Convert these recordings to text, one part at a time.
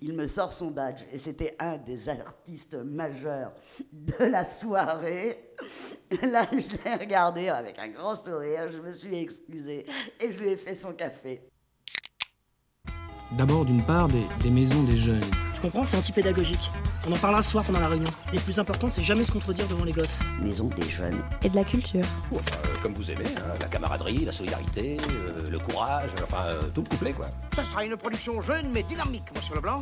il me sort son badge. Et c'était un des artistes majeurs de la soirée. Là, je l'ai regardé avec un grand sourire, je me suis excusée et je lui ai fait son café. D'abord, d'une part, des maisons des jeunes. Tu comprends, c'est anti-pédagogique. On en parlera ce soir pendant la réunion. Et le plus important, c'est jamais se contredire devant les gosses. Maison des jeunes. Et de la culture. Comme vous aimez, hein, la camaraderie, la solidarité, le courage, tout le couplet, quoi. Ça sera une production jeune mais dynamique, monsieur Leblanc.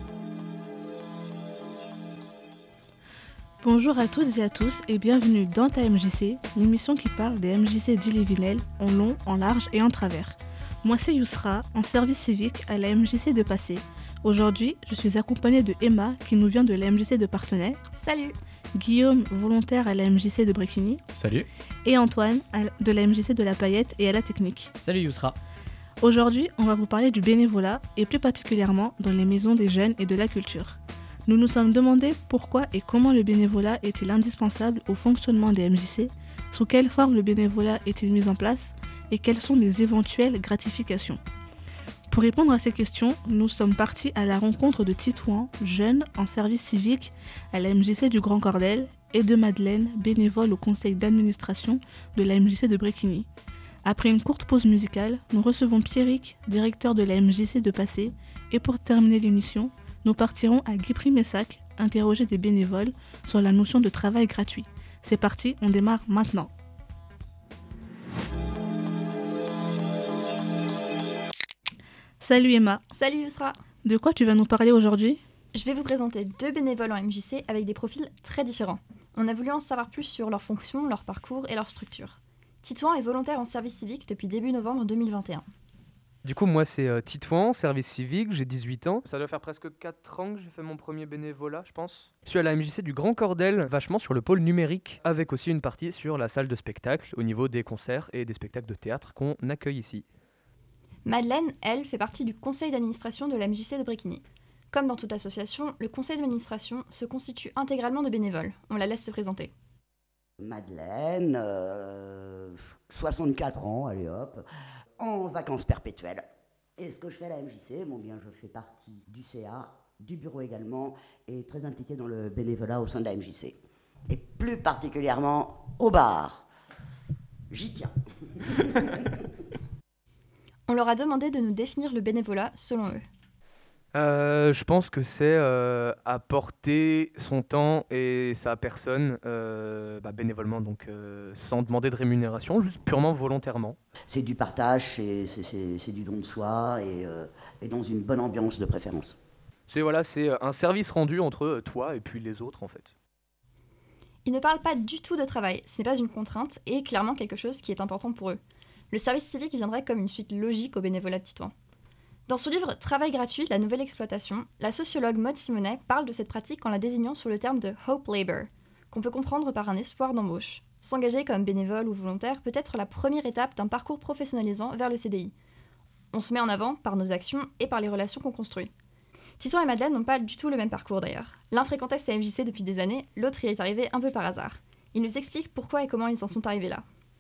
Bonjour à toutes et à tous et bienvenue dans ta MJC, l'émission qui parle des MJC d'Ille-et-Vilaine en long, en large et en travers. Moi c'est Yousra, en service civique à la MJC de Passé. Aujourd'hui, je suis accompagnée de Emma qui nous vient de la MJC de Parthenay. Salut. Guillaume, volontaire à la MJC de Bréquigny. Salut. Et Antoine, de la MJC de La Paillette et à la Technique. Salut Yousra. Aujourd'hui, on va vous parler du bénévolat et plus particulièrement dans les maisons des jeunes et de la culture. Nous nous sommes demandé pourquoi et comment le bénévolat est-il indispensable au fonctionnement des MJC, sous quelle forme le bénévolat est-il mis en place et quelles sont les éventuelles gratifications. Pour répondre à ces questions, nous sommes partis à la rencontre de Titouan, jeune en service civique à la MJC du Grand Cordel, et de Madeleine, bénévole au conseil d'administration de la MJC de Bréquigny. Après une courte pause musicale, nous recevons Pierrick, directeur de la MJC de Passé, et pour terminer l'émission, nous partirons à Guipry-Messac interroger des bénévoles sur la notion de travail gratuit. C'est parti, on démarre maintenant. Salut Emma. Salut Yousra. De quoi tu vas nous parler aujourd'hui ? Je vais vous présenter 2 bénévoles en MJC avec des profils très différents. On a voulu en savoir plus sur leurs fonctions, leur parcours et leur structure. Titouan est volontaire en service civique depuis début novembre 2021. Du coup, moi, c'est Titouan, service civique, j'ai 18 ans. Ça doit faire presque 4 ans que j'ai fait mon premier bénévolat, je pense. Je suis à la MJC du Grand Cordel, vachement sur le pôle numérique, avec aussi une partie sur la salle de spectacle, au niveau des concerts et des spectacles de théâtre qu'on accueille ici. Madeleine, elle, fait partie du conseil d'administration de la MJC de Bréquigny. Comme dans toute association, le conseil d'administration se constitue intégralement de bénévoles. On la laisse se présenter. Madeleine, 64 ans, allez hop, en vacances perpétuelles. Et ce que je fais à la MJC, je fais partie du CA, du bureau également, et très impliqué dans le bénévolat au sein de la MJC. Et plus particulièrement au bar. J'y tiens. On leur a demandé de nous définir le bénévolat selon eux. Je pense que c'est apporter son temps et sa personne bénévolement, donc sans demander de rémunération, juste purement volontairement. C'est du partage, c'est du don de soi et dans une bonne ambiance de préférence. C'est un service rendu entre toi et puis les autres en fait. Ils ne parlent pas du tout de travail, ce n'est pas une contrainte et clairement quelque chose qui est important pour eux. Le service civique viendrait comme une suite logique au bénévolat de Titouan. Dans son livre « Travail gratuit, la nouvelle exploitation », la sociologue Maud Simonet parle de cette pratique en la désignant sous le terme de « hope labor », qu'on peut comprendre par un espoir d'embauche. S'engager comme bénévole ou volontaire peut être la première étape d'un parcours professionnalisant vers le CDI. On se met en avant par nos actions et par les relations qu'on construit. Titouan et Madeleine n'ont pas du tout le même parcours d'ailleurs. L'un fréquentait sa MJC depuis des années, l'autre y est arrivé un peu par hasard. Ils nous expliquent pourquoi et comment ils en sont arrivés là.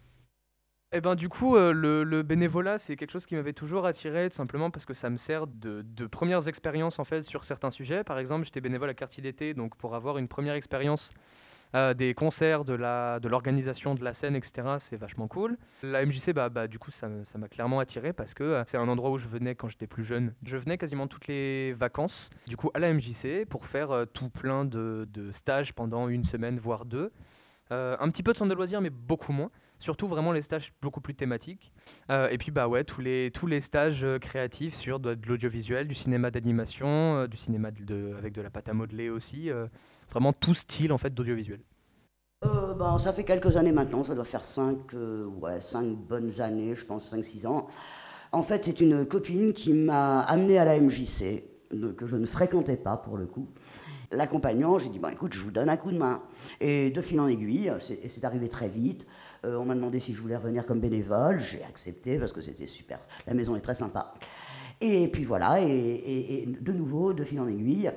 Le bénévolat, c'est quelque chose qui m'avait toujours attiré, tout simplement parce que ça me sert de premières expériences en fait, sur certains sujets. Par exemple, j'étais bénévole à Quartier d'été, donc pour avoir une première expérience des concerts, de l'organisation de la scène, etc., c'est vachement cool. La MJC, du coup, ça m'a clairement attiré parce que c'est un endroit où je venais quand j'étais plus jeune. Je venais quasiment toutes les vacances, du coup, à la MJC pour faire tout plein de stages pendant une semaine, voire 2. Un petit peu de centre de loisirs, mais beaucoup moins. Surtout vraiment les stages beaucoup plus thématiques. Et puis tous les stages créatifs sur de l'audiovisuel, du cinéma d'animation, du cinéma avec de la pâte à modeler aussi. Vraiment tout style en fait d'audiovisuel. Ça fait quelques années maintenant, ça doit faire 5 bonnes années, je pense 5-6 ans. En fait, c'est une copine qui m'a amené à la MJC, que je ne fréquentais pas pour le coup. L'accompagnant, j'ai dit, écoute, je vous donne un coup de main. Et de fil en aiguille, c'est arrivé très vite. On m'a demandé si je voulais revenir comme bénévole. J'ai accepté parce que c'était super. La maison est très sympa. Et puis voilà, et de nouveau, de fil en aiguille,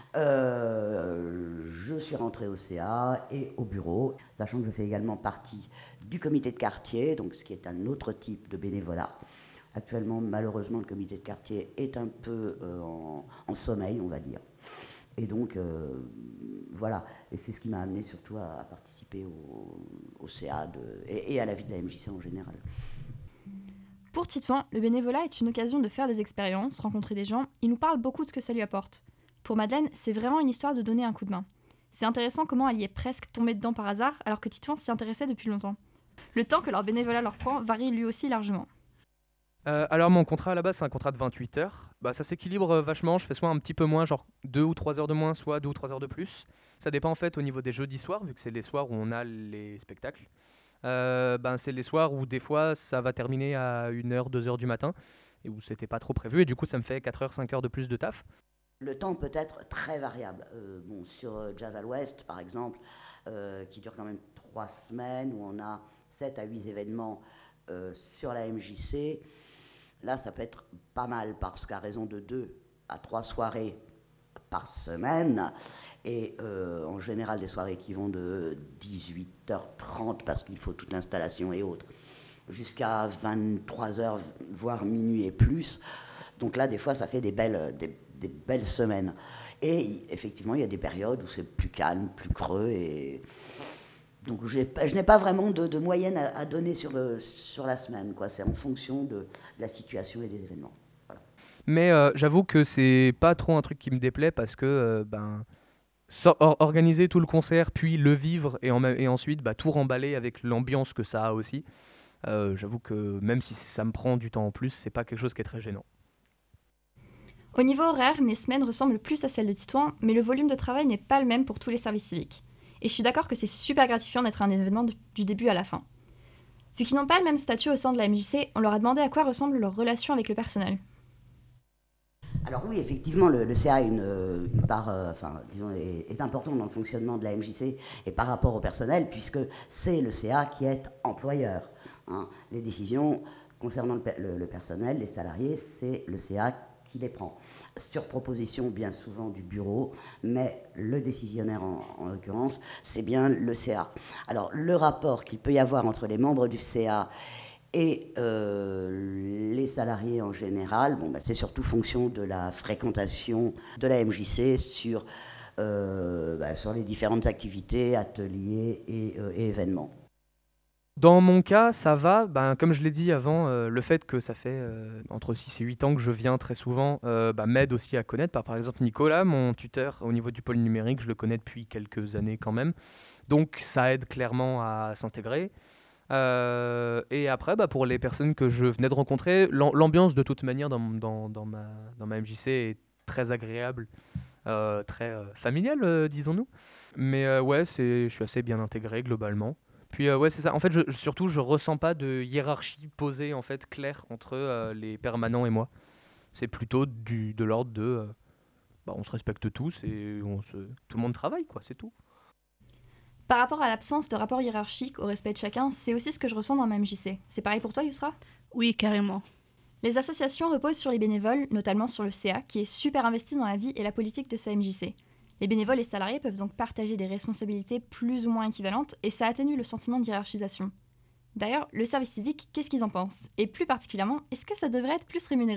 je suis rentré au CA et au bureau, sachant que je fais également partie du comité de quartier, donc ce qui est un autre type de bénévolat. Actuellement, malheureusement, le comité de quartier est un peu en sommeil, on va dire. Et donc, voilà. Et c'est ce qui m'a amené surtout à participer au CA et à la vie de la MJC en général. Pour Titouan, le bénévolat est une occasion de faire des expériences, rencontrer des gens. Il nous parle beaucoup de ce que ça lui apporte. Pour Madeleine, c'est vraiment une histoire de donner un coup de main. C'est intéressant comment elle y est presque tombée dedans par hasard, alors que Titouan s'y intéressait depuis longtemps. Le temps que leur bénévolat leur prend varie lui aussi largement. Alors mon contrat à la base c'est un contrat de 28 heures. Ça s'équilibre vachement, je fais soit un petit peu moins, genre 2 ou 3 heures de moins, soit 2 ou 3 heures de plus. Ça dépend en fait au niveau des jeudis soirs, vu que c'est les soirs où on a les spectacles. C'est les soirs où des fois ça va terminer à 1h, 2h du matin, et où c'était pas trop prévu, et du coup ça me fait 4 heures, 5 heures de plus de taf. Le temps peut être très variable. Sur Jazz à l'Ouest par exemple, qui dure quand même 3 semaines, où on a 7 à 8 événements sur la MJC, là ça peut être pas mal parce qu'à raison de 2 à 3 soirées par semaine, et en général des soirées qui vont de 18h30 parce qu'il faut toute l'installation et autres, jusqu'à 23h, voire minuit et plus. Donc là des fois ça fait des belles semaines. Et effectivement il y a des périodes où c'est plus calme, plus creux, et donc je n'ai pas vraiment de moyenne à donner sur la semaine, quoi. C'est en fonction de la situation et des événements. Voilà. Mais j'avoue que c'est pas trop un truc qui me déplaît parce que organiser tout le concert, puis le vivre et ensuite tout remballer avec l'ambiance que ça a aussi, j'avoue que même si ça me prend du temps en plus, c'est pas quelque chose qui est très gênant. Au niveau horaire, mes semaines ressemblent plus à celles de Titouan, mais le volume de travail n'est pas le même pour tous les services civiques. Et je suis d'accord que c'est super gratifiant d'être un événement du début à la fin. Vu qu'ils n'ont pas le même statut au sein de la MJC, on leur a demandé à quoi ressemble leur relation avec le personnel. Alors oui, effectivement, le CA a une part, est important dans le fonctionnement de la MJC et par rapport au personnel, puisque c'est le CA qui est employeur. Les décisions concernant le personnel, les salariés, c'est le CA qui les prend, sur proposition bien souvent du bureau, mais le décisionnaire en l'occurrence, c'est bien le CA. Alors le rapport qu'il peut y avoir entre les membres du CA et les salariés en général, c'est surtout fonction de la fréquentation de la MJC sur les différentes activités, ateliers et événements. Dans mon cas, ça va. Comme je l'ai dit avant, le fait que ça fait entre 6 et 8 ans que je viens très souvent m'aide aussi à connaître. Par exemple, Nicolas, mon tuteur au niveau du pôle numérique, je le connais depuis quelques années quand même. Donc ça aide clairement à s'intégrer. Et après, pour les personnes que je venais de rencontrer, l'ambiance de toute manière dans ma MJC est très agréable, très familiale, disons-nous. Mais je suis assez bien intégré globalement. Puis c'est ça. En fait, je ressens pas de hiérarchie posée en fait claire entre les permanents et moi. C'est plutôt de l'ordre de, on se respecte tous et tout le monde travaille, quoi. C'est tout. Par rapport à l'absence de rapport hiérarchique au respect de chacun, c'est aussi ce que je ressens dans ma MJC. C'est pareil pour toi, Yousra ? Oui, carrément. Les associations reposent sur les bénévoles, notamment sur le CA, qui est super investi dans la vie et la politique de sa MJC. Les bénévoles et salariés peuvent donc partager des responsabilités plus ou moins équivalentes et ça atténue le sentiment de hiérarchisation. D'ailleurs, le service civique, qu'est-ce qu'ils en pensent ? Et plus particulièrement, est-ce que ça devrait être plus rémunéré ?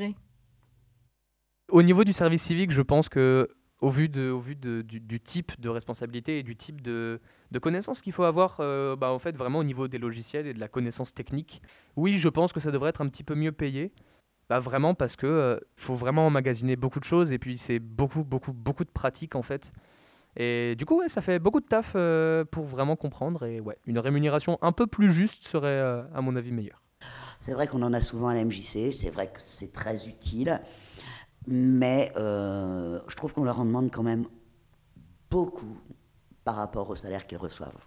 Au niveau du service civique, je pense que au vu du type de responsabilité et du type de connaissances qu'il faut avoir en fait, vraiment au niveau des logiciels et de la connaissance technique, oui, je pense que ça devrait être un petit peu mieux payé. Vraiment parce que faut vraiment emmagasiner beaucoup de choses et puis c'est beaucoup de pratique en fait. Et du coup, ça fait beaucoup de taf pour vraiment comprendre et une rémunération un peu plus juste serait à mon avis meilleure. C'est vrai qu'on en a souvent à la MJC, c'est vrai que c'est très utile, mais je trouve qu'on leur en demande quand même beaucoup par rapport au salaire qu'ils reçoivent.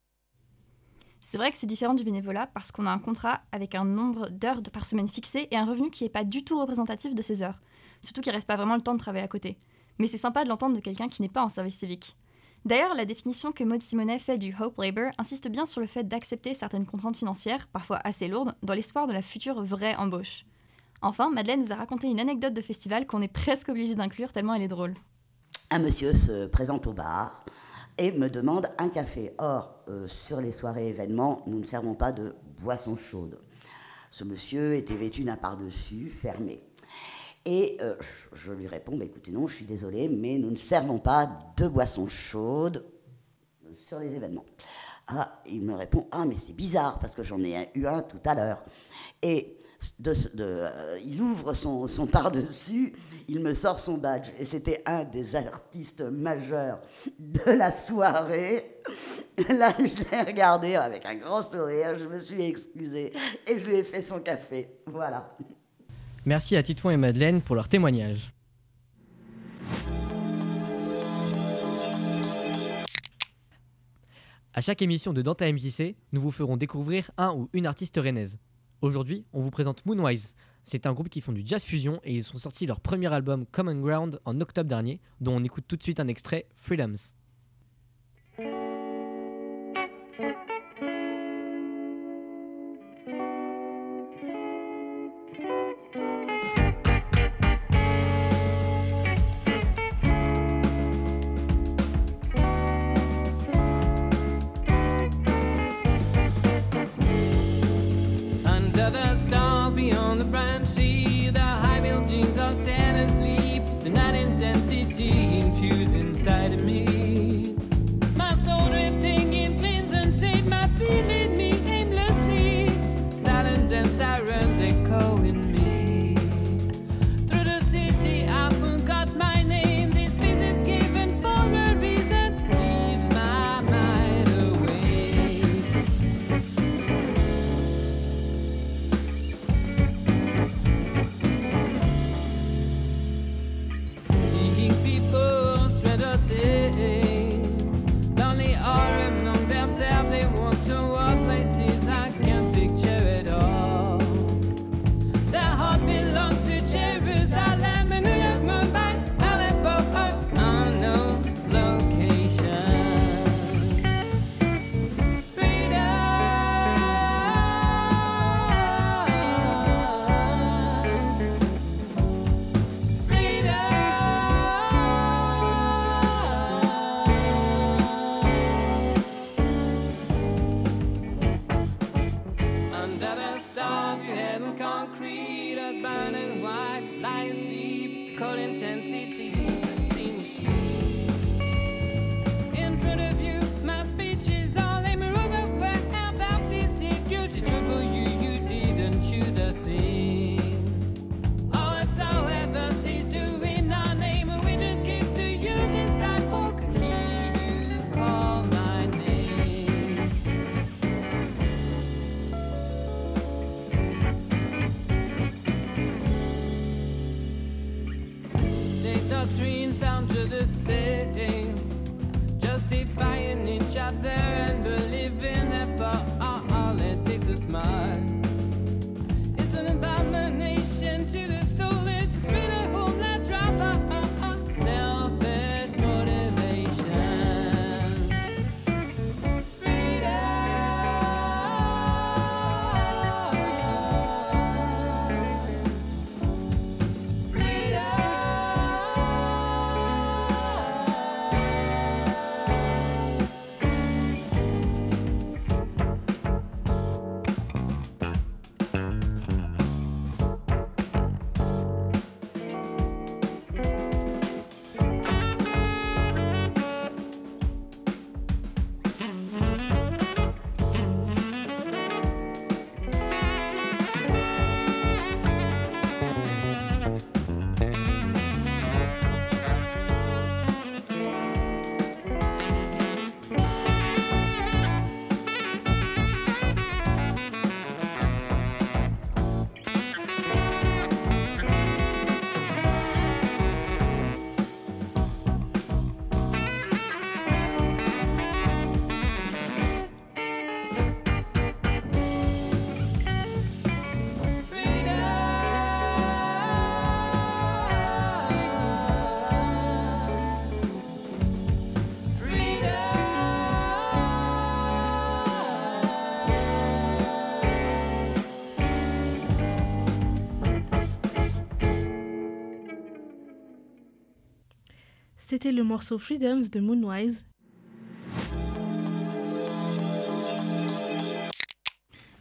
C'est vrai que c'est différent du bénévolat parce qu'on a un contrat avec un nombre d'heures par semaine fixé et un revenu qui n'est pas du tout représentatif de ces heures. Surtout qu'il ne reste pas vraiment le temps de travailler à côté. Mais c'est sympa de l'entendre de quelqu'un qui n'est pas en service civique. D'ailleurs, la définition que Maud Simonet fait du Hope Labor insiste bien sur le fait d'accepter certaines contraintes financières, parfois assez lourdes, dans l'espoir de la future vraie embauche. Enfin, Madeleine nous a raconté une anecdote de festival qu'on est presque obligé d'inclure tellement elle est drôle. Un monsieur se présente au bar et me demande un café. Or, sur les soirées événements, nous ne servons pas de boissons chaudes. Ce monsieur était vêtu d'un pardessus fermé. Et je lui réponds, écoutez, non, je suis désolé, mais nous ne servons pas de boissons chaudes sur les événements. Ah, il me répond, mais c'est bizarre, parce que j'en ai eu un tout à l'heure. Et il ouvre son pardessus, il me sort son badge. Et c'était un des artistes majeurs de la soirée. Là, je l'ai regardé avec un grand sourire, je me suis excusée et je lui ai fait son café. Voilà. Merci à Titouan et Madeleine pour leur témoignage. À chaque émission de Dans ta MJC, nous vous ferons découvrir un ou une artiste rennaise. Aujourd'hui, on vous présente Moonwise. C'est un groupe qui font du jazz fusion et ils ont sorti leur premier album Common Ground en octobre dernier, dont on écoute tout de suite un extrait, Freedoms. C'était le morceau Freedoms de Moonwise.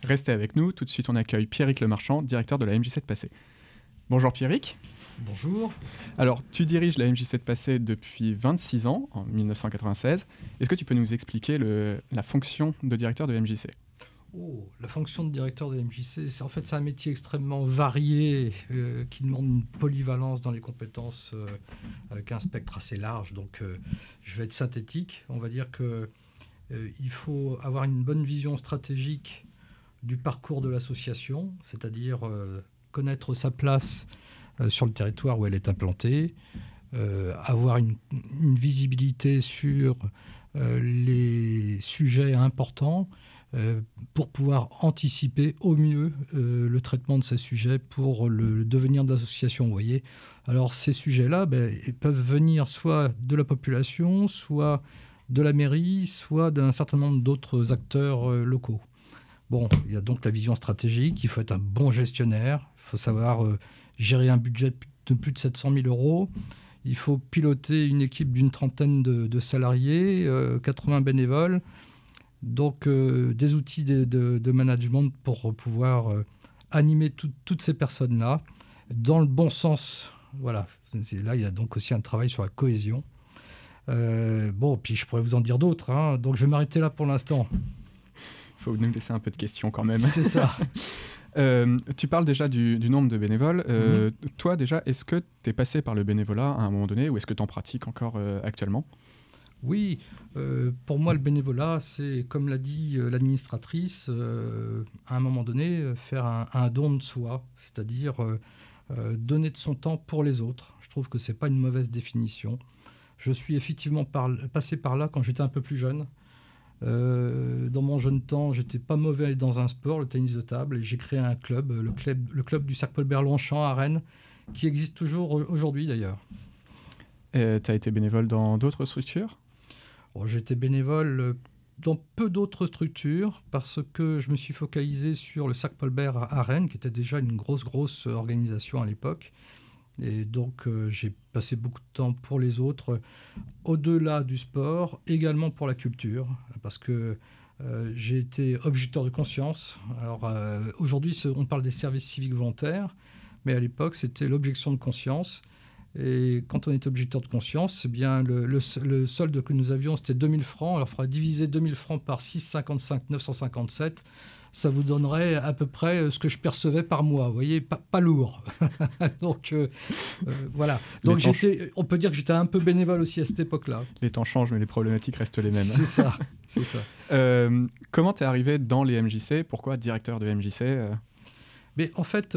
Restez avec nous, tout de suite on accueille Pierrick Lemarchand, directeur de la MJC de Passé. Bonjour Pierrick. Bonjour. Alors, tu diriges la MJC de Passé depuis 26 ans, en 1996. Est-ce que tu peux nous expliquer la fonction de directeur de MJC ? La fonction de directeur de MJC, c'est un métier extrêmement varié qui demande une polyvalence dans les compétences avec un spectre assez large. Donc, je vais être synthétique. On va dire qu'il faut avoir une bonne vision stratégique du parcours de l'association, c'est-à-dire connaître sa place sur le territoire où elle est implantée, avoir une visibilité sur les sujets importants pour pouvoir anticiper au mieux le traitement de ces sujets pour le devenir de l'association. Vous voyez. Alors ces sujets-là ils peuvent venir soit de la population, soit de la mairie, soit d'un certain nombre d'autres acteurs locaux. Bon, il y a donc la vision stratégique, il faut être un bon gestionnaire, il faut savoir gérer un budget de plus de 700 000 euros. Il faut piloter une équipe d'une trentaine de salariés, 80 bénévoles. Donc, des outils de management pour pouvoir animer toutes ces personnes-là dans le bon sens. Voilà. Là, il y a donc aussi un travail sur la cohésion. Puis je pourrais vous en dire d'autres. Hein. Donc, je vais m'arrêter là pour l'instant. Il faut nous laisser un peu de questions quand même. C'est ça. Tu parles déjà du nombre de bénévoles. Toi, déjà, est-ce que tu es passé par le bénévolat à un moment donné ou est-ce que tu en pratiques encore actuellement ? Oui, pour moi, le bénévolat, c'est, comme l'a dit l'administratrice, à un moment donné, faire un don de soi, c'est-à-dire donner de son temps pour les autres. Je trouve que ce n'est pas une mauvaise définition. Je suis effectivement passé par là quand j'étais un peu plus jeune. Dans mon jeune temps, j'étais pas mauvais dans un sport, le tennis de table, et j'ai créé un club, le club du Cercle Paul Bert-Longchamp à Rennes, qui existe toujours aujourd'hui d'ailleurs. Tu as été bénévole dans d'autres structures ? J'ai été bénévole dans peu d'autres structures parce que je me suis focalisé sur le Cercle Paul Bert à Rennes, qui était déjà une grosse organisation à l'époque. Et donc, j'ai passé beaucoup de temps pour les autres, au-delà du sport, également pour la culture, parce que j'ai été objecteur de conscience. Alors, aujourd'hui, on parle des services civiques volontaires, mais à l'époque, c'était l'objection de conscience. Et quand on était objecteur de conscience, eh bien, le solde que nous avions, c'était 2000 francs. Alors, il faudrait diviser 2000 francs par 6,55, 957. Ça vous donnerait à peu près ce que je percevais par mois. Vous voyez, pas lourd. Donc, voilà. Donc, on peut dire que j'étais un peu bénévole aussi à cette époque-là. Les temps changent, mais les problématiques restent les mêmes. C'est ça. Comment tu es arrivé dans les MJC ? Pourquoi directeur de MJC ? Mais en fait,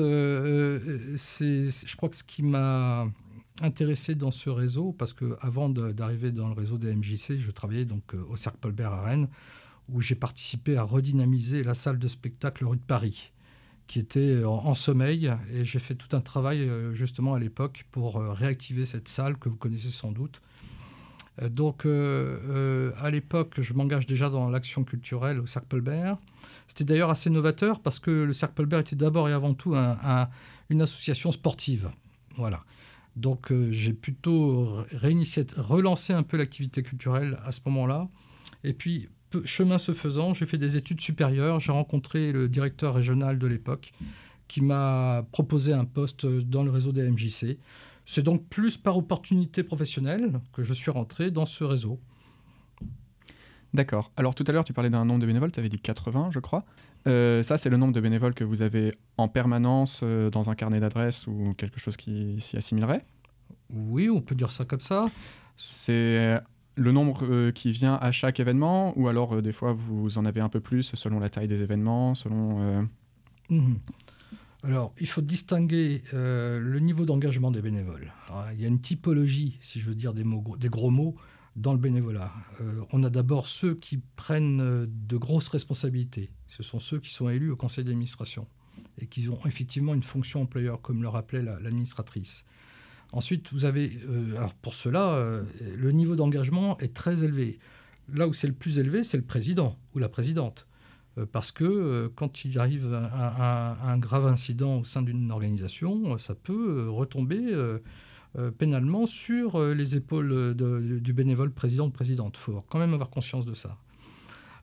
je crois que ce qui m'a intéressé dans ce réseau, parce qu'avant d'arriver dans le réseau des MJC, je travaillais donc au Cercle Paul Bert à Rennes, où j'ai participé à redynamiser la salle de spectacle rue de Paris, qui était en sommeil, et j'ai fait tout un travail justement à l'époque pour réactiver cette salle que vous connaissez sans doute. Donc à l'époque, je m'engage déjà dans l'action culturelle au Cercle Paul Bert. C'était d'ailleurs assez novateur parce que le Cercle Paul Bert était d'abord et avant tout une association sportive. Voilà. Donc j'ai plutôt relancé un peu l'activité culturelle à ce moment-là. Et puis, chemin se faisant, j'ai fait des études supérieures. J'ai rencontré le directeur régional de l'époque qui m'a proposé un poste dans le réseau des MJC. C'est donc plus par opportunité professionnelle que je suis rentré dans ce réseau. D'accord. Alors tout à l'heure, tu parlais d'un nombre de bénévoles, tu avais dit 80, je crois. Ça, c'est le nombre de bénévoles que vous avez en permanence dans un carnet d'adresses ou quelque chose qui s'y assimilerait ? Oui, on peut dire ça comme ça. C'est le nombre qui vient à chaque événement ou alors des fois vous en avez un peu plus selon la taille des événements, selon... Alors, il faut distinguer le niveau d'engagement des bénévoles. Alors, il y a une typologie, si je veux dire des gros mots, dans le bénévolat. On a d'abord ceux qui prennent de grosses responsabilités. Ce sont ceux qui sont élus au conseil d'administration et qui ont effectivement une fonction employeur, comme le rappelait l'administratrice. Ensuite, vous avez, alors pour cela, le niveau d'engagement est très élevé. Là où c'est le plus élevé, c'est le président ou la présidente. Parce que quand il arrive un grave incident au sein d'une organisation, ça peut retomber pénalement sur les épaules du bénévole président ou présidente. Il faut quand même avoir conscience de ça.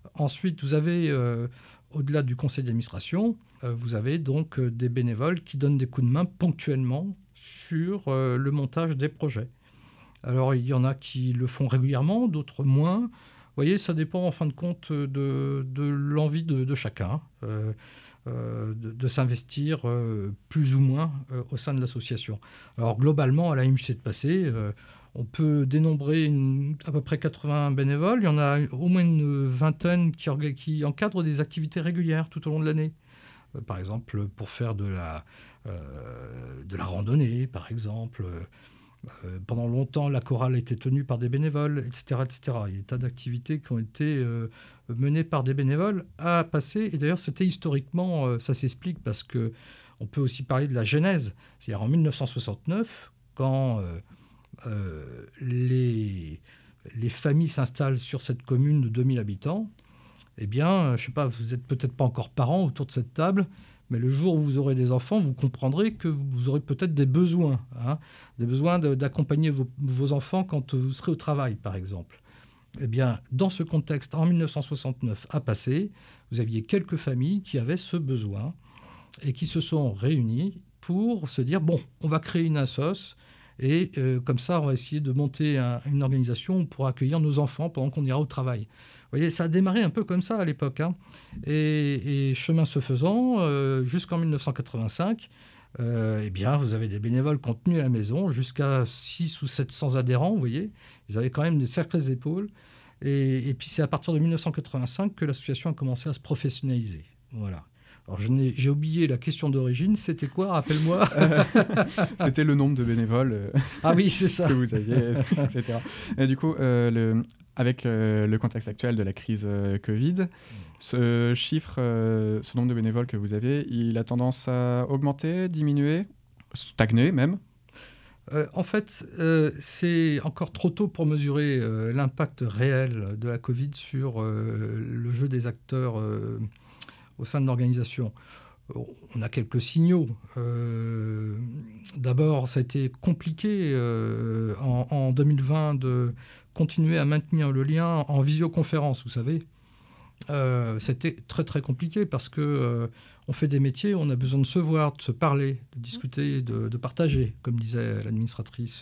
Ensuite, vous avez, au-delà du conseil d'administration, vous avez donc des bénévoles qui donnent des coups de main ponctuellement sur le montage des projets. Alors, il y en a qui le font régulièrement, d'autres moins. Vous voyez, ça dépend en fin de compte de l'envie de chacun de s'investir plus ou moins au sein de l'association. Alors, globalement, à la MJC de Passé, on peut dénombrer à peu près 80 bénévoles. Il y en a au moins une vingtaine qui encadrent des activités régulières tout au long de l'année. Par exemple, pour faire de la randonnée, par exemple. Pendant longtemps, la chorale a été tenue par des bénévoles, etc., etc. Il y a des tas d'activités qui ont été menées par des bénévoles à Passé. Et d'ailleurs, c'était historiquement, ça s'explique parce qu'on peut aussi parler de la genèse. C'est-à-dire en 1969, quand les familles s'installent sur cette commune de 2000 habitants, eh bien, je ne sais pas, vous n'êtes peut-être pas encore parents autour de cette table, mais le jour où vous aurez des enfants, vous comprendrez que vous aurez peut-être des besoins, des besoins d'accompagner vos enfants quand vous serez au travail, par exemple. Eh bien, dans ce contexte, en 1969, à Passé, vous aviez quelques familles qui avaient ce besoin et qui se sont réunies pour se dire, bon, on va créer une assoce et comme ça, on va essayer de monter une organisation pour accueillir nos enfants pendant qu'on ira au travail. Vous voyez, ça a démarré un peu comme ça à l'époque. Et chemin se faisant, jusqu'en 1985, eh bien, vous avez des bénévoles qui ont tenu à la maison, jusqu'à 600 ou 700 adhérents, vous voyez. Ils avaient quand même des sacrées épaules. Et puis, c'est à partir de 1985 que l'association a commencé à se professionnaliser. Voilà. Alors, j'ai oublié la question d'origine. C'était quoi? Rappelle-moi. C'était le nombre de bénévoles. Ah oui, c'est ça. Ce que vous aviez, etc. Et du coup, avec le contexte actuel de la crise Covid, ce chiffre, ce nombre de bénévoles que vous avez, il a tendance à augmenter, diminuer, stagner même? En fait, c'est encore trop tôt pour mesurer l'impact réel de la Covid sur le jeu des acteurs au sein de l'organisation. On a quelques signaux. D'abord, ça a été compliqué en 2020 de continuer à maintenir le lien en visioconférence, vous savez. C'était très très compliqué parce que on fait des métiers, on a besoin de se voir, de se parler, de discuter, de partager, comme disait l'administratrice.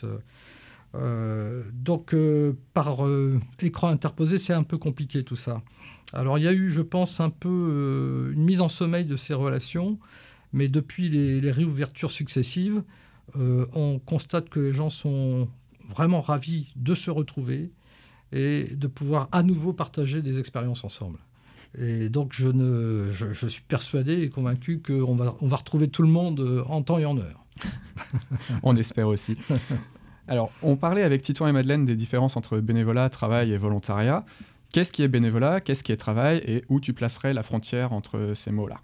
Donc, par écran interposé, c'est un peu compliqué tout ça. Alors, il y a eu, je pense, un peu une mise en sommeil de ces relations, mais depuis les réouvertures successives, on constate que les gens sont vraiment ravis de se retrouver et de pouvoir à nouveau partager des expériences ensemble. Et donc, je suis persuadé et convaincu qu'on va retrouver tout le monde en temps et en heure. On espère aussi. Alors, on parlait avec Titouan et Madeleine des différences entre bénévolat, travail et volontariat. Qu'est-ce qui est bénévolat, qu'est-ce qui est travail et où tu placerais la frontière entre ces mots-là?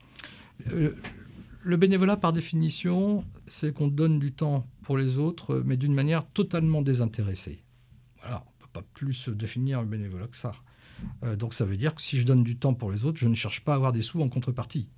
Le bénévolat, par définition, c'est qu'on donne du temps pour les autres, mais d'une manière totalement désintéressée. Voilà, on ne peut pas plus définir le bénévolat que ça. Donc ça veut dire que si je donne du temps pour les autres, je ne cherche pas à avoir des sous en contrepartie.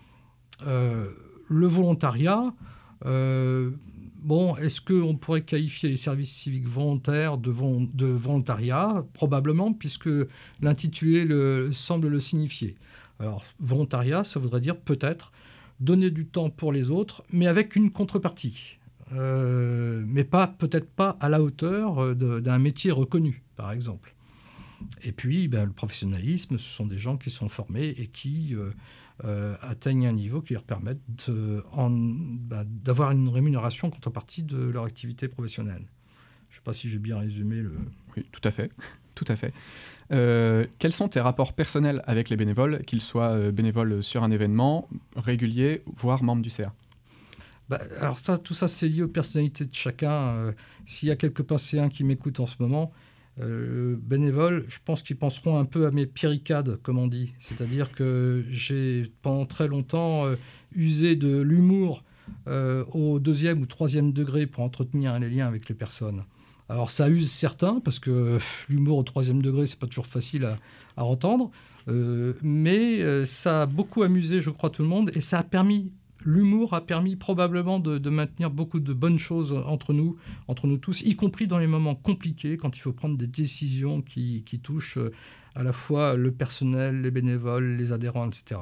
Le volontariat, est-ce qu'on pourrait qualifier les services civiques volontaires de volontariat? Probablement, puisque l'intitulé semble le signifier. Alors, volontariat, ça voudrait dire peut-être donner du temps pour les autres, mais avec une contrepartie. Mais peut-être pas à la hauteur d'un métier reconnu, par exemple. Et puis, le professionnalisme, ce sont des gens qui sont formés et qui atteignent un niveau qui leur permet d'avoir une rémunération en contrepartie de leur activité professionnelle. Je ne sais pas si j'ai bien résumé le... Oui, tout à fait. Tout à fait. Quels sont tes rapports personnels avec les bénévoles, qu'ils soient bénévoles sur un événement, réguliers, voire membres du CA? Alors tout ça, c'est lié aux personnalités de chacun. S'il y a quelques passéens qui m'écoutent en ce moment, bénévoles, je pense qu'ils penseront un peu à mes pyricades, comme on dit. C'est-à-dire que j'ai, pendant très longtemps, usé de l'humour au 2e ou 3e degré pour entretenir les liens avec les personnes. Alors ça use certains, parce que l'humour au 3e degré, c'est pas toujours facile à entendre, mais ça a beaucoup amusé, je crois, tout le monde, et l'humour a permis probablement de maintenir beaucoup de bonnes choses entre nous tous, y compris dans les moments compliqués, quand il faut prendre des décisions qui touchent à la fois le personnel, les bénévoles, les adhérents, etc.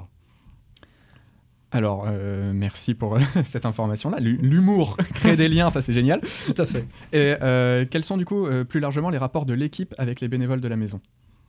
Alors, merci pour cette information-là. L'humour crée des liens, ça c'est génial. Tout à fait. Et quels sont du coup plus largement les rapports de l'équipe avec les bénévoles de la maison ?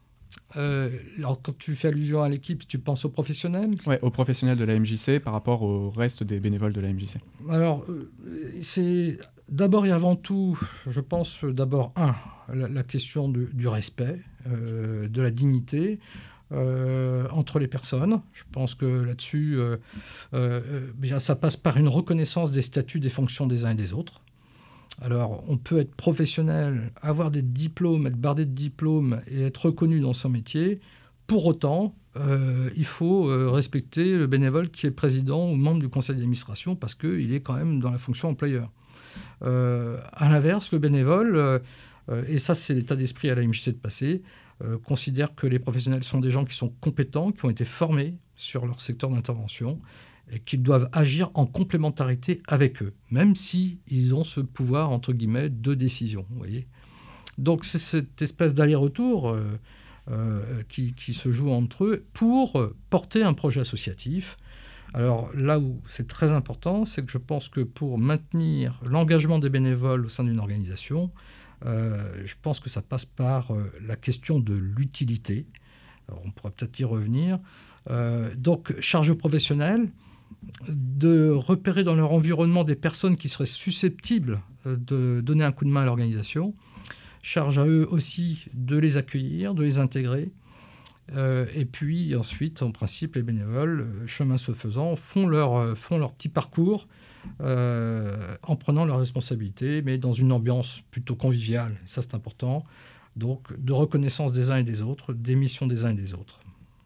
Alors, quand tu fais allusion à l'équipe, tu penses aux professionnels ? Oui, aux professionnels de la MJC par rapport au reste des bénévoles de la MJC. Alors, c'est d'abord et avant tout, je pense d'abord, la question du respect, de la dignité entre les personnes. Je pense que là-dessus, bien, ça passe par une reconnaissance des statuts, des fonctions des uns et des autres. Alors, on peut être professionnel, avoir des diplômes, être bardé de diplômes et être reconnu dans son métier. Pour autant, il faut respecter le bénévole qui est président ou membre du conseil d'administration parce qu'il est quand même dans la fonction employeur. À l'inverse, le bénévole, et ça c'est l'état d'esprit à la MJC de Passé, considère que les professionnels sont des gens qui sont compétents, qui ont été formés sur leur secteur d'intervention et qu'ils doivent agir en complémentarité avec eux, même s'ils ont ce pouvoir, entre guillemets, de décision. Vous voyez ? Donc c'est cette espèce d'aller-retour qui se joue entre eux pour porter un projet associatif. Alors là où c'est très important, c'est que je pense que pour maintenir l'engagement des bénévoles au sein d'une organisation, je pense que ça passe par la question de l'utilité. Alors, on pourrait peut-être y revenir. Donc, charge aux professionnels de repérer dans leur environnement des personnes qui seraient susceptibles de donner un coup de main à l'organisation. Charge à eux aussi de les accueillir, de les intégrer. Et puis ensuite, en principe, les bénévoles, chemin se faisant, font leur petit parcours en prenant leurs responsabilités, mais dans une ambiance plutôt conviviale. Ça, c'est important. Donc, de reconnaissance des uns et des autres, des missions des uns et des autres.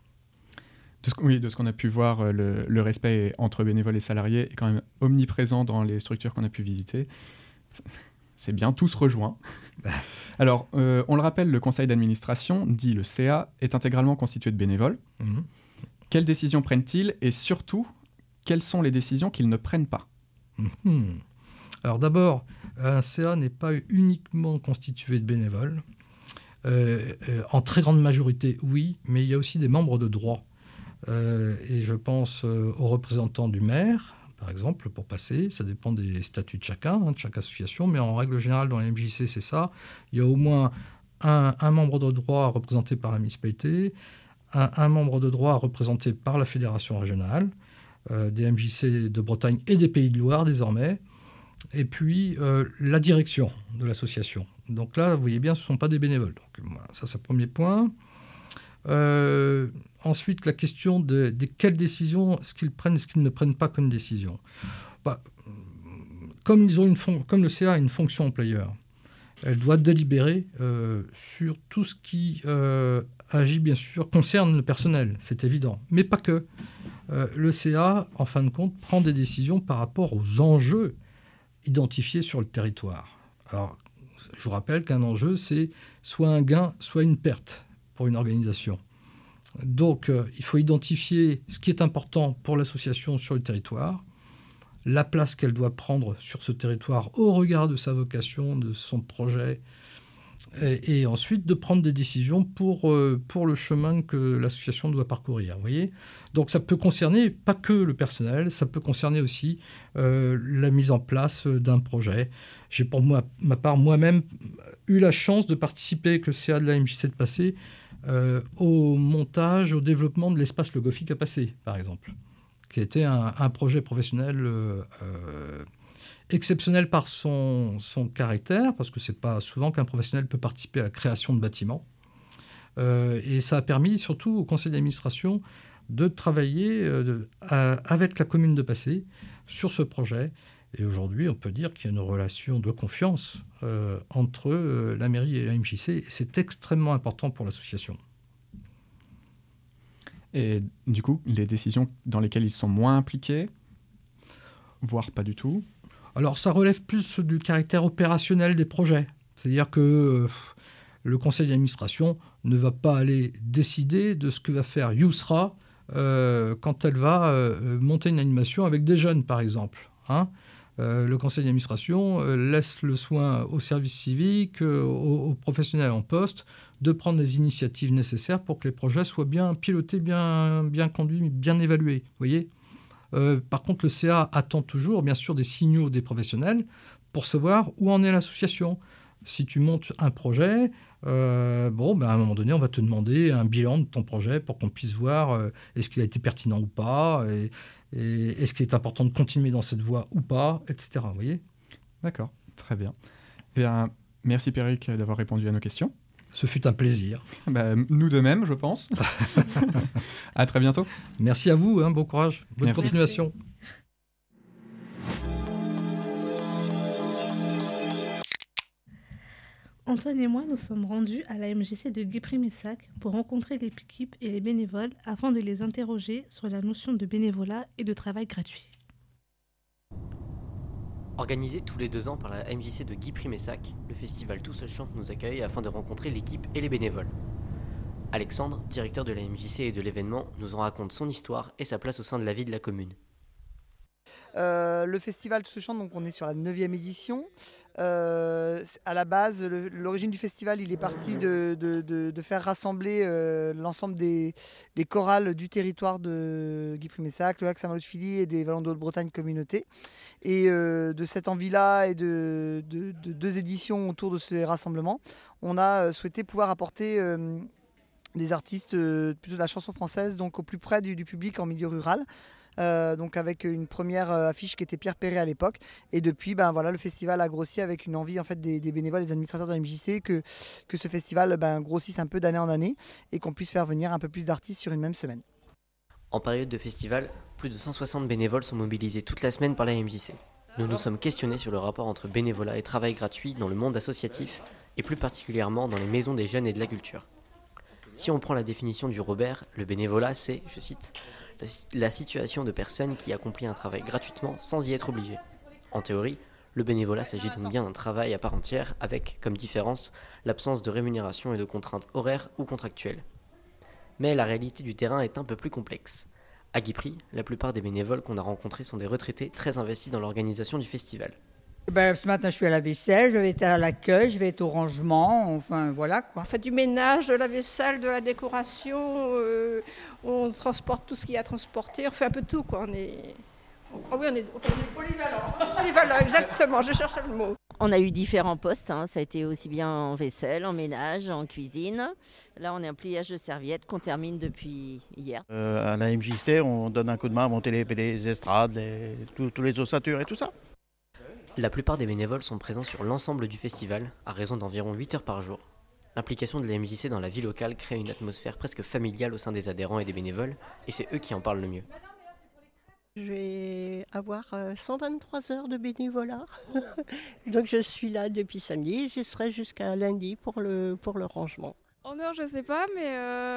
De ce qu'on a pu voir, le respect entre bénévoles et salariés est quand même omniprésent dans les structures qu'on a pu visiter. C'est bien, tout se rejoint. Alors, on le rappelle, le conseil d'administration, dit le CA, est intégralement constitué de bénévoles. Mmh. Quelles décisions prennent-ils et surtout, quelles sont les décisions qu'ils ne prennent pas ? Alors d'abord, un CA n'est pas uniquement constitué de bénévoles. En très grande majorité, oui, mais il y a aussi des membres de droit. Et je pense aux représentants du maire, par exemple, pour passer. Ça dépend des statuts de chacun, de chaque association, mais en règle générale, dans la MJC, c'est ça. Il y a au moins un membre de droit représenté par la municipalité, un membre de droit représenté par la fédération régionale, des MJC de Bretagne et des Pays de Loire désormais, et puis la direction de l'association. Donc là, vous voyez bien, ce ne sont pas des bénévoles. Donc, voilà, ça, c'est le premier point. Ensuite, la question de quelles décisions est-ce qu'ils prennent, est-ce qu'ils ne prennent pas comme décision. Comme le CA a une fonction employeur, elle doit délibérer sur tout ce qui agit, bien sûr, concerne le personnel, c'est évident, mais pas que. Le CA, en fin de compte, prend des décisions par rapport aux enjeux identifiés sur le territoire. Alors, je vous rappelle qu'un enjeu, c'est soit un gain, soit une perte pour une organisation. Donc, il faut identifier ce qui est important pour l'association sur le territoire, la place qu'elle doit prendre sur ce territoire au regard de sa vocation, de son projet, et ensuite de prendre des décisions pour le chemin que l'association doit parcourir. Vous voyez ? Donc, ça peut concerner pas que le personnel, ça peut concerner aussi la mise en place d'un projet. J'ai pour ma part moi-même eu la chance de participer avec le CA de la MJC de Passé au montage, au développement de l'espace Le Goffic à Passé, par exemple, qui était un projet professionnel exceptionnel par son caractère, parce que ce n'est pas souvent qu'un professionnel peut participer à la création de bâtiments. Et ça a permis surtout au conseil d'administration de travailler avec la commune de Passé sur ce projet. Et aujourd'hui, on peut dire qu'il y a une relation de confiance entre la mairie et la MJC. Et c'est extrêmement important pour l'association. Et du coup, les décisions dans lesquelles ils sont moins impliqués, voire pas du tout. Alors, ça relève plus du caractère opérationnel des projets. C'est-à-dire que le conseil d'administration ne va pas aller décider de ce que va faire Yousra quand elle va monter une animation avec des jeunes, par exemple. Le conseil d'administration laisse le soin au service civique, aux professionnels en poste, de prendre les initiatives nécessaires pour que les projets soient bien pilotés, bien conduits, bien évalués. Vous voyez ? Par contre, le CA attend toujours, bien sûr, des signaux des professionnels pour savoir où en est l'association. Si tu montes un projet, à un moment donné, on va te demander un bilan de ton projet pour qu'on puisse voir est-ce qu'il a été pertinent ou pas, et est-ce qu'il est important de continuer dans cette voie ou pas, etc. Vous voyez ? D'accord, très bien. Bien, merci Pierrick d'avoir répondu à nos questions. Ce fut un plaisir. Nous de même, je pense. À très bientôt. Merci à vous, bon courage, bonne continuation. Antoine et moi nous sommes rendus à la MJC de Guipry-Messac pour rencontrer l'équipe et les bénévoles afin de les interroger sur la notion de bénévolat et de travail gratuit. Organisé tous les 2 ans par la MJC de Guipry-Messac, le festival Tout Seul Chante nous accueille afin de rencontrer l'équipe et les bénévoles. Alexandre, directeur de la MJC et de l'événement, nous en raconte son histoire et sa place au sein de la vie de la commune. Le festival Tout se chante, donc on est sur la 9e édition. À la base, l'origine du festival, il est parti de faire rassembler l'ensemble des chorales du territoire de Guipry-Messac, le lac Saint-Malo-de-Filly et des Vallons de Haute-Bretagne communauté. Et de cette envie-là et de 2 éditions autour de ces rassemblements, on a souhaité pouvoir apporter des artistes plutôt de la chanson française, donc au plus près du public en milieu rural. Donc avec une première affiche qui était Pierre Perret à l'époque, et depuis le festival a grossi avec une envie en fait des bénévoles et des administrateurs de la MJC que ce festival grossisse un peu d'année en année et qu'on puisse faire venir un peu plus d'artistes sur une même semaine. En période de festival, plus de 160 bénévoles sont mobilisés toute la semaine par la MJC. Nous nous sommes questionnés sur le rapport entre bénévolat et travail gratuit dans le monde associatif, et plus particulièrement dans les maisons des jeunes et de la culture. Si on prend la définition du Robert, le bénévolat c'est, je cite, la situation de personnes qui accomplissent un travail gratuitement sans y être obligées. En théorie, le bénévolat s'agit donc bien d'un travail à part entière avec, comme différence, l'absence de rémunération et de contraintes horaires ou contractuelles. Mais la réalité du terrain est un peu plus complexe. À Guipry, la plupart des bénévoles qu'on a rencontrés sont des retraités très investis dans l'organisation du festival. Ce matin, je suis à la vaisselle, je vais être à l'accueil, je vais être au rangement, enfin voilà quoi. On fait du ménage, de la vaisselle, de la décoration, on transporte tout ce qu'il y a à transporter, on fait un peu tout quoi. On est polyvalent. Polyvalent, exactement, je cherchais le mot. On a eu différents postes, ça a été aussi bien en vaisselle, en ménage, en cuisine. Là, on est en pliage de serviettes qu'on termine depuis hier. À la MJC, on donne un coup de main à monter les estrades, tous les ossatures et tout ça. La plupart des bénévoles sont présents sur l'ensemble du festival, à raison d'environ 8 heures par jour. L'implication de la MJC dans la vie locale crée une atmosphère presque familiale au sein des adhérents et des bénévoles, et c'est eux qui en parlent le mieux. Je vais avoir 123 heures de bénévolat, donc je suis là depuis samedi, je serai jusqu'à lundi pour le rangement. En heure, je sais pas, mais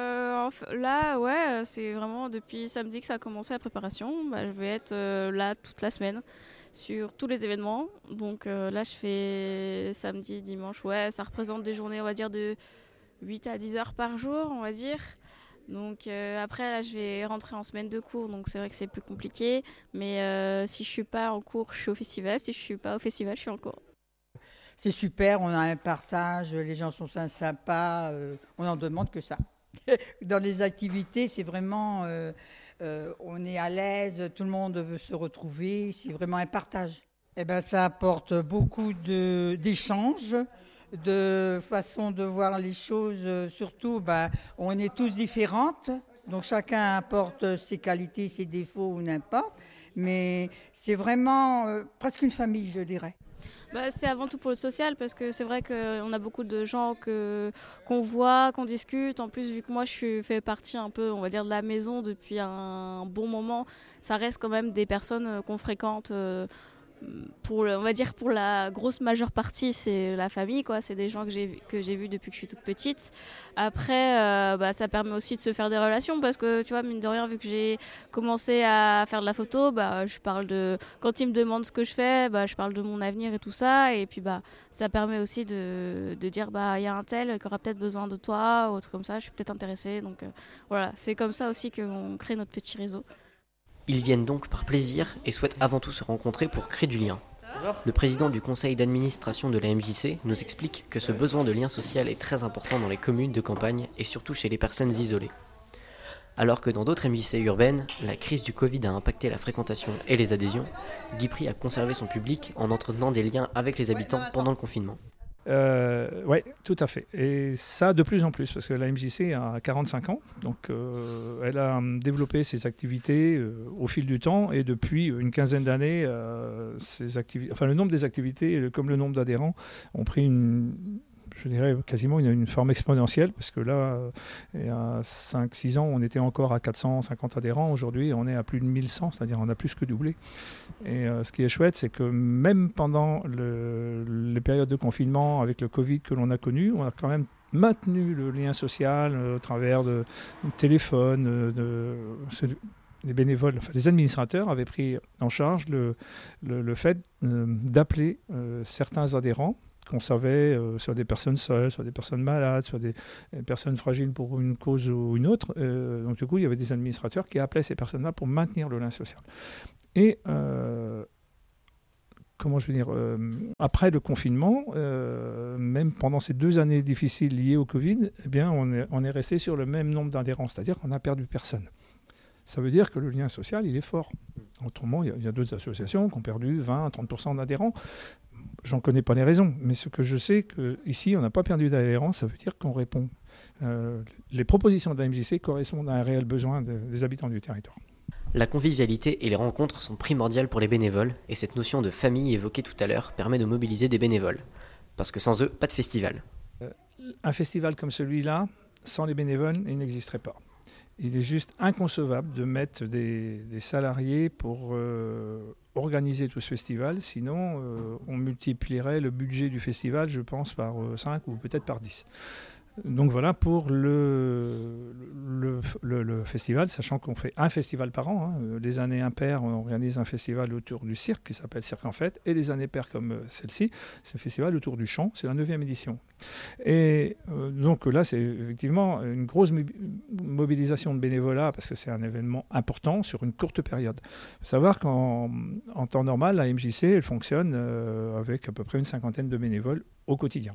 là, ouais, c'est vraiment depuis samedi que ça a commencé la préparation. Je vais être là toute la semaine sur tous les événements. Donc là, je fais samedi, dimanche, ouais, ça représente des journées, on va dire, de 8 à 10 heures par jour, on va dire. Donc après, là, je vais rentrer en semaine de cours, donc c'est vrai que c'est plus compliqué. Mais si je suis pas en cours, je suis au festival. Si je suis pas au festival, je suis en cours. C'est super, on a un partage, les gens sont sympas, on n'en demande que ça. Dans les activités, c'est vraiment, on est à l'aise, tout le monde veut se retrouver, c'est vraiment un partage. Et ça apporte beaucoup d'échanges, de façon de voir les choses, surtout, on est tous différentes, donc chacun apporte ses qualités, ses défauts ou n'importe, mais c'est vraiment presque une famille, je dirais. C'est avant tout pour le social parce que c'est vrai qu'on a beaucoup de gens qu'on voit, qu'on discute. En plus, vu que moi je fais partie un peu, on va dire, de la maison depuis un bon moment, ça reste quand même des personnes qu'on fréquente. On va dire pour la grosse majeure partie, c'est la famille, quoi. C'est des gens que j'ai vus depuis que je suis toute petite. Après, ça permet aussi de se faire des relations parce que, tu vois, mine de rien, vu que j'ai commencé à faire de la photo, je parle quand ils me demandent ce que je fais, je parle de mon avenir et tout ça. Et puis, ça permet aussi de dire, il y a un tel qui aura peut-être besoin de toi ou autre comme ça. Je suis peut-être intéressée. Donc, voilà, c'est comme ça aussi qu'on crée notre petit réseau. Ils viennent donc par plaisir et souhaitent avant tout se rencontrer pour créer du lien. Le président du conseil d'administration de la MJC nous explique que ce besoin de lien social est très important dans les communes de campagne et surtout chez les personnes isolées. Alors que dans d'autres MJC urbaines, la crise du Covid a impacté la fréquentation et les adhésions, Guipry a conservé son public en entretenant des liens avec les habitants pendant le confinement. Oui, tout à fait. Et ça, de plus en plus, parce que la MJC a 45 ans, donc elle a développé ses activités au fil du temps, et depuis une quinzaine d'années, le nombre des activités, comme le nombre d'adhérents, ont pris je dirais quasiment une forme exponentielle, parce que là, il y a 5-6 ans, on était encore à 450 adhérents. Aujourd'hui, on est à plus de 1100, c'est-à-dire on a plus que doublé. Et ce qui est chouette, c'est que même pendant les périodes de confinement avec le Covid que l'on a connu, on a quand même maintenu le lien social au travers de téléphones, les bénévoles, enfin, les administrateurs avaient pris en charge le fait d'appeler certains adhérents qu'on savait, soit des personnes seules, soit des personnes malades, soit des personnes fragiles pour une cause ou une autre. Donc du coup, il y avait des administrateurs qui appelaient ces personnes-là pour maintenir le lien social. Et après le confinement, même pendant ces 2 années difficiles liées au Covid, eh bien, on est resté sur le même nombre d'adhérents, c'est-à-dire qu'on n'a perdu personne. Ça veut dire que le lien social, il est fort. Autrement, il y a d'autres associations qui ont perdu 20-30% d'adhérents. J'en connais pas les raisons, mais ce que je sais, qu'ici, on n'a pas perdu d'adhérents, ça veut dire qu'on répond. Les propositions de la MJC correspondent à un réel besoin des habitants du territoire. La convivialité et les rencontres sont primordiales pour les bénévoles, et cette notion de famille évoquée tout à l'heure permet de mobiliser des bénévoles. Parce que sans eux, pas de festival. Un festival comme celui-là, sans les bénévoles, il n'existerait pas. Il est juste inconcevable de mettre des salariés pour organiser tout ce festival. Sinon, on multiplierait le budget du festival, je pense, par 5 ou peut-être par 10. Donc voilà pour le festival, sachant qu'on fait un festival par an. Les années impaires, on organise un festival autour du cirque qui s'appelle Cirque en Fête. Et les années paires comme celle-ci, c'est un festival autour du chant. C'est la 9e édition. Et donc là, c'est effectivement une grosse mobilisation de bénévolat parce que c'est un événement important sur une courte période. Il faut savoir qu'en temps normal, la MJC, elle fonctionne avec à peu près une 50aine de bénévoles au quotidien.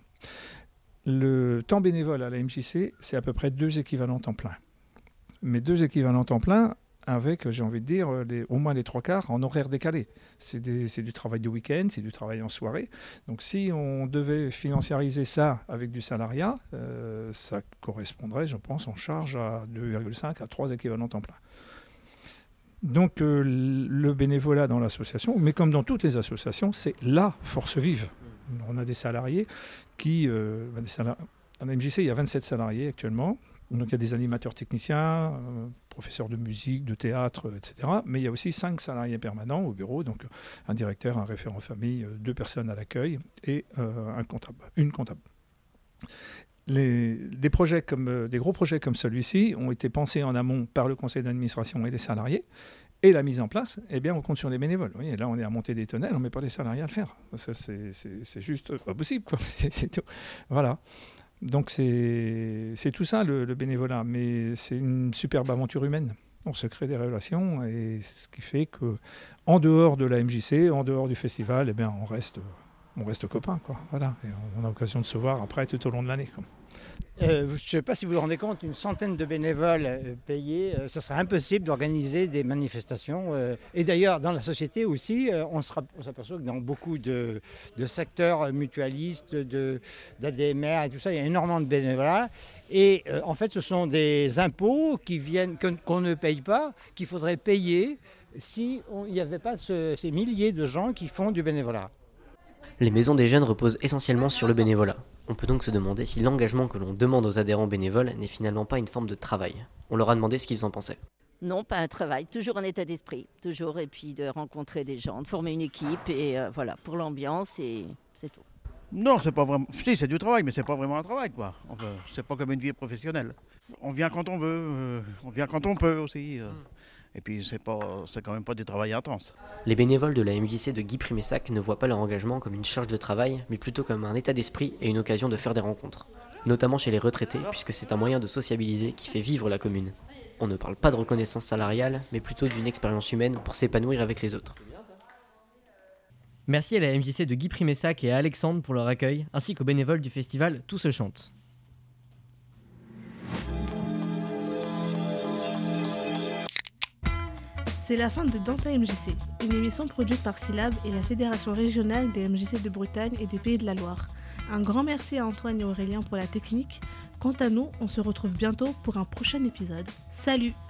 Le temps bénévole à la MJC, c'est à peu près 2 équivalents temps plein. Mais 2 équivalents temps plein avec, j'ai envie de dire, au moins les 3/4 en horaire décalé. C'est du travail de week-end, c'est du travail en soirée. Donc si on devait financiariser ça avec du salariat, ça correspondrait, je pense, en charge à 2,5 à 3 équivalents temps plein. Donc le bénévolat dans l'association, mais comme dans toutes les associations, c'est la force vive. On a des salariés qui... à la MJC, il y a 27 salariés actuellement. Donc il y a des animateurs techniciens, professeurs de musique, de théâtre, etc. Mais il y a aussi 5 salariés permanents au bureau, donc un directeur, un référent famille, 2 personnes à l'accueil et une comptable. Des gros projets comme celui-ci ont été pensés en amont par le conseil d'administration et les salariés. Et la mise en place, eh bien, on compte sur les bénévoles. Vous voyez, là, on est à monter des tonnelles, on ne met pas les salariés à le faire. C'est juste pas possible, quoi. C'est tout. Voilà. Donc, c'est tout ça, le bénévolat. Mais c'est une superbe aventure humaine. On se crée des relations, et ce qui fait qu'en dehors de la MJC, en dehors du festival, eh bien, on reste copains, quoi. Voilà. Et on a l'occasion de se voir après tout au long de l'année, quoi. Je ne sais pas si vous vous rendez compte, une centaine de bénévoles payés, ce serait impossible d'organiser des manifestations. Et d'ailleurs, dans la société aussi, on s'aperçoit que dans beaucoup de secteurs mutualistes, d'ADMR et tout ça, il y a énormément de bénévolat. Et en fait, ce sont des impôts qu'on ne paye pas, qu'il faudrait payer s'il n'y avait pas ces milliers de gens qui font du bénévolat. Les maisons des jeunes reposent essentiellement sur le bénévolat. On peut donc se demander si l'engagement que l'on demande aux adhérents bénévoles n'est finalement pas une forme de travail. On leur a demandé ce qu'ils en pensaient. Non, pas un travail, toujours un état d'esprit, toujours, et puis de rencontrer des gens, de former une équipe, et voilà, pour l'ambiance, et c'est tout. Non, c'est pas vraiment... Si, c'est du travail, mais c'est pas vraiment un travail, quoi. Enfin, c'est pas comme une vie professionnelle. On vient quand on veut, on vient quand on peut aussi. Et puis c'est quand même pas du travail intense. Les bénévoles de la MJC de Guipry-Messac ne voient pas leur engagement comme une charge de travail, mais plutôt comme un état d'esprit et une occasion de faire des rencontres. Notamment chez les retraités, puisque c'est un moyen de sociabiliser qui fait vivre la commune. On ne parle pas de reconnaissance salariale, mais plutôt d'une expérience humaine pour s'épanouir avec les autres. Merci à la MJC de Guy Primessac et à Alexandre pour leur accueil, ainsi qu'aux bénévoles du festival Tout se chante. C'est la fin de Dans ta MJC, une émission produite par Syllab et la Fédération régionale des MJC de Bretagne et des Pays de la Loire. Un grand merci à Antoine et Aurélien pour la technique. Quant à nous, on se retrouve bientôt pour un prochain épisode. Salut!